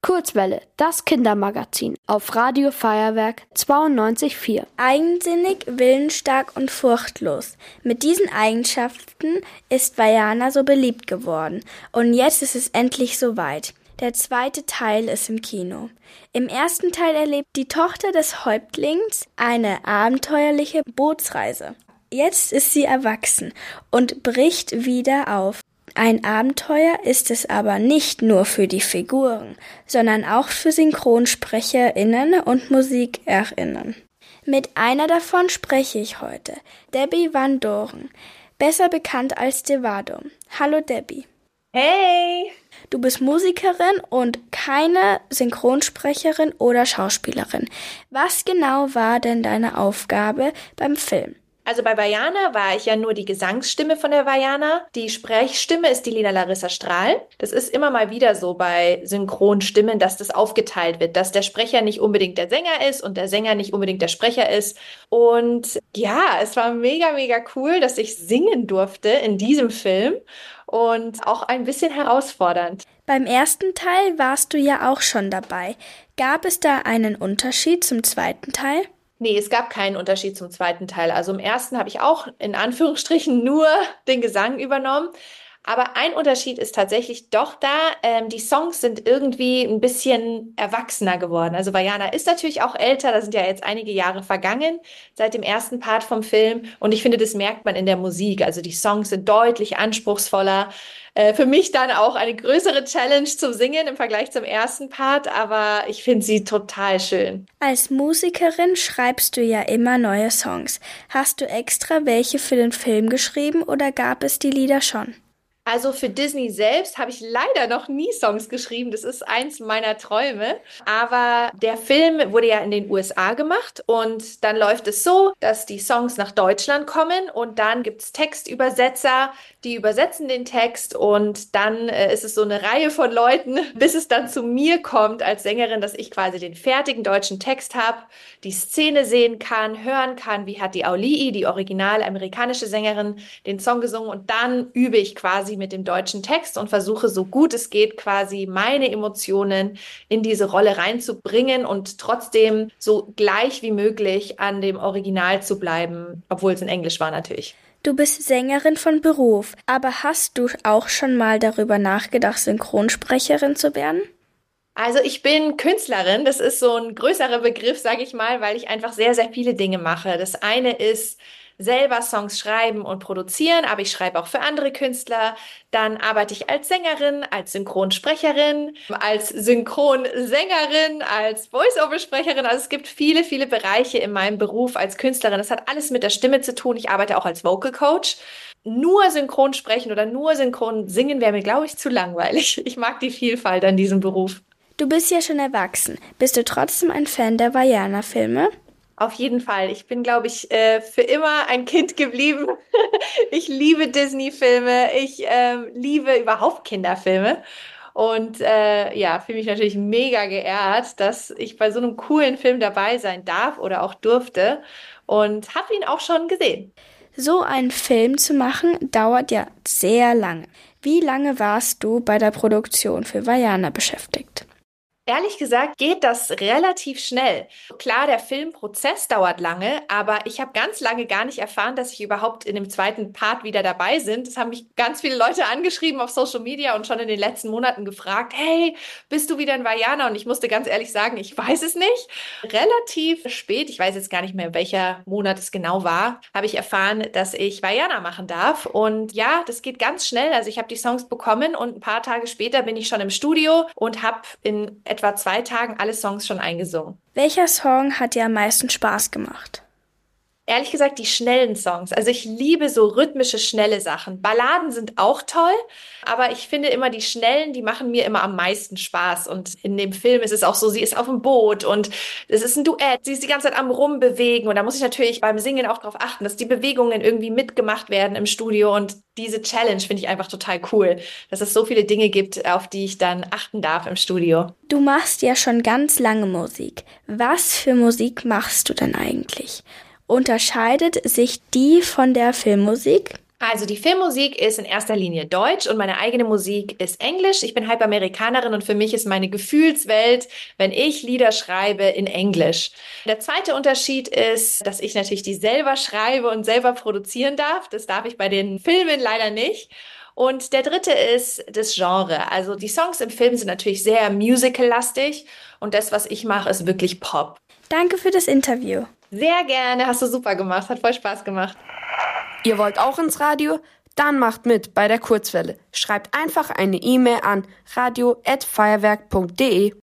Kurzwelle, das Kindermagazin auf Radio Feuerwerk 92,4. Eigensinnig, willensstark und furchtlos. Mit diesen Eigenschaften ist Vaiana so beliebt geworden. Und jetzt ist es endlich soweit. Der zweite Teil ist im Kino. Im ersten Teil erlebt die Tochter des Häuptlings eine abenteuerliche Bootsreise. Jetzt ist sie erwachsen und bricht wieder auf. Ein Abenteuer ist es aber nicht nur für die Figuren, sondern auch für SynchronsprecherInnen und MusikerInnen. Mit einer davon spreche ich heute, Debbie Van Doren, besser bekannt als Devado. Hallo Debbie. Hey! Du bist Musikerin und keine Synchronsprecherin oder Schauspielerin. Was genau war denn deine Aufgabe beim Film? Also bei Vaiana war ich ja nur die Gesangsstimme von der Vaiana. Die Sprechstimme ist die Lina Larissa Strahl. Das ist immer mal wieder so bei Synchronstimmen, dass das aufgeteilt wird, dass der Sprecher nicht unbedingt der Sänger ist und der Sänger nicht unbedingt der Sprecher ist. Und ja, es war mega, mega cool, dass ich singen durfte in diesem Film und auch ein bisschen herausfordernd. Beim ersten Teil warst du ja auch schon dabei. Gab es da einen Unterschied zum zweiten Teil? Nee, es gab keinen Unterschied zum zweiten Teil. Also im ersten habe ich auch in Anführungsstrichen nur den Gesang übernommen. Aber ein Unterschied ist tatsächlich doch da. Die Songs sind irgendwie ein bisschen erwachsener geworden. Also Vaiana ist natürlich auch älter. Da sind ja jetzt einige Jahre vergangen seit dem ersten Part vom Film. Und ich finde, das merkt man in der Musik. Also die Songs sind deutlich anspruchsvoller. Für mich dann auch eine größere Challenge zum Singen im Vergleich zum ersten Part. Aber ich finde sie total schön. Als Musikerin schreibst du ja immer neue Songs. Hast du extra welche für den Film geschrieben oder gab es die Lieder schon? Also für Disney selbst habe ich leider noch nie Songs geschrieben. Das ist eins meiner Träume. Aber der Film wurde ja in den USA gemacht und dann läuft es so, dass die Songs nach Deutschland kommen und dann gibt's Textübersetzer, die übersetzen den Text und dann ist es so eine Reihe von Leuten, bis es dann zu mir kommt als Sängerin, dass ich quasi den fertigen deutschen Text habe, die Szene sehen kann, hören kann, wie hat die Auli'i, die originale amerikanische Sängerin, den Song gesungen und dann übe ich quasi mit dem deutschen Text und versuche so gut es geht quasi meine Emotionen in diese Rolle reinzubringen und trotzdem so gleich wie möglich an dem Original zu bleiben, obwohl es in Englisch war natürlich. Du bist Sängerin von Beruf, aber hast du auch schon mal darüber nachgedacht, Synchronsprecherin zu werden? Also ich bin Künstlerin, das ist so ein größerer Begriff, sage ich mal, weil ich einfach sehr, sehr viele Dinge mache. Das eine ist selber Songs schreiben und produzieren, aber ich schreibe auch für andere Künstler. Dann arbeite ich als Sängerin, als Synchronsprecherin, als Synchronsängerin, als Voice-Over-Sprecherin. Also es gibt viele, viele Bereiche in meinem Beruf als Künstlerin. Das hat alles mit der Stimme zu tun. Ich arbeite auch als Vocal Coach. Nur synchron sprechen oder nur synchron singen wäre mir, glaube ich, zu langweilig. Ich mag die Vielfalt an diesem Beruf. Du bist ja schon erwachsen. Bist du trotzdem ein Fan der Vaiana-Filme? Auf jeden Fall. Ich bin, glaube ich, für immer ein Kind geblieben. Ich liebe Disney-Filme. Ich liebe überhaupt Kinderfilme. Und ja, fühle mich natürlich mega geehrt, dass ich bei so einem coolen Film dabei sein darf oder auch durfte. Und habe ihn auch schon gesehen. So einen Film zu machen, dauert ja sehr lange. Wie lange warst du bei der Produktion für Vaiana beschäftigt? Ehrlich gesagt geht das relativ schnell. Klar, der Filmprozess dauert lange, aber ich habe ganz lange gar nicht erfahren, dass ich überhaupt in dem zweiten Part wieder dabei bin. Es haben mich ganz viele Leute angeschrieben auf Social Media und schon in den letzten Monaten gefragt, hey, bist du wieder in Vaiana? Und ich musste ganz ehrlich sagen, ich weiß es nicht. Relativ spät, ich weiß jetzt gar nicht mehr, welcher Monat es genau war, habe ich erfahren, dass ich Vaiana machen darf. Und ja, das geht ganz schnell. Also ich habe die Songs bekommen und ein paar Tage später bin ich schon im Studio und habe in etwa 2 Tagen alle Songs schon eingesungen. Welcher Song hat dir am meisten Spaß gemacht? Ehrlich gesagt, die schnellen Songs. Also ich liebe so rhythmische, schnelle Sachen. Balladen sind auch toll, aber ich finde immer die schnellen, die machen mir immer am meisten Spaß. Und in dem Film ist es auch so, sie ist auf dem Boot und es ist ein Duett. Sie ist die ganze Zeit am Rumbewegen und da muss ich natürlich beim Singen auch darauf achten, dass die Bewegungen irgendwie mitgemacht werden im Studio. Und diese Challenge finde ich einfach total cool, dass es so viele Dinge gibt, auf die ich dann achten darf im Studio. Du machst ja schon ganz lange Musik. Was für Musik machst du denn eigentlich? Unterscheidet sich die von der Filmmusik? Also die Filmmusik ist in erster Linie Deutsch und meine eigene Musik ist Englisch. Ich bin halb Amerikanerin und für mich ist meine Gefühlswelt, wenn ich Lieder schreibe, in Englisch. Der zweite Unterschied ist, dass ich natürlich die selber schreibe und selber produzieren darf. Das darf ich bei den Filmen leider nicht. Und der dritte ist das Genre. Also die Songs im Film sind natürlich sehr musical-lastig und das, was ich mache, ist wirklich Pop. Danke für das Interview. Sehr gerne, hast du super gemacht, hat voll Spaß gemacht. Ihr wollt auch ins Radio? Dann macht mit bei der Kurzwelle. Schreibt einfach eine E-Mail an radio@feuerwerk.de.